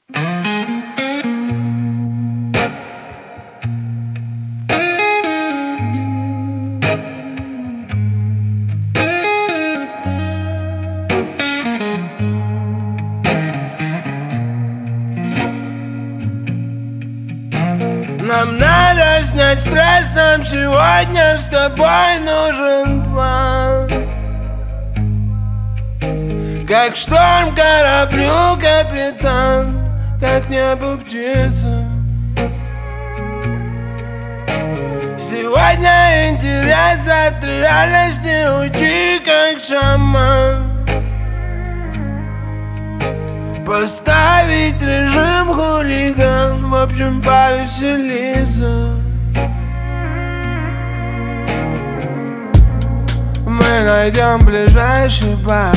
Нам надо снять стресс, нам сегодня с тобой нужен план. Как шторм кораблю капитан, как небо птица. Сегодня интерес от реальности уйти как шаман. Поставить режим хулиган, в общем повеселиться. Мы найдем ближайший бар,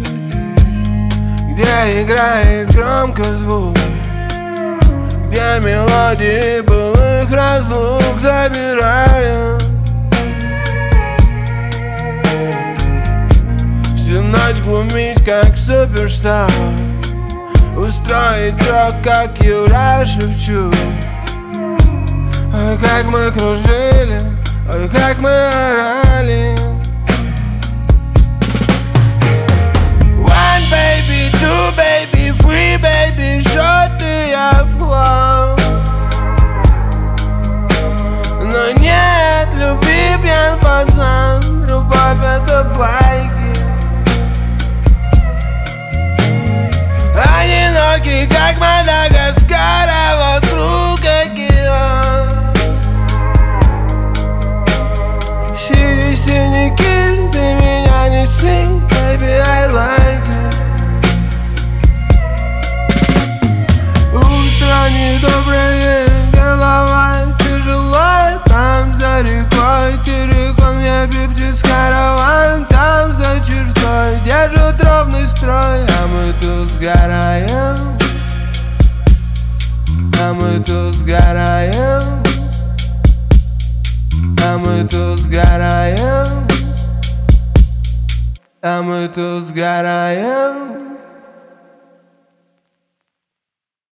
где играет громко звук, где мелодии былых разлук забираем. Всю ночь глумить как суперстар, устроить рок, как Юра Шевчук. Ой, как мы кружили, ой, как мы орали. One baby, two baby, three baby, шоты я в хлам. Но нет любви, пьян пацан, любовь это байки. Одинокий, как Мадагаскар, а вокруг океан. Синяки, ты меня не синь, baby, I like it. Утро недоброе, голова тяжелая. Там за рекой Терекон, мне пиптис караван. Там за чертой держат ровный строй, а мы тут сгораем. А мы тут сгораем. А мы тут сгораем. А мы тут сгораем.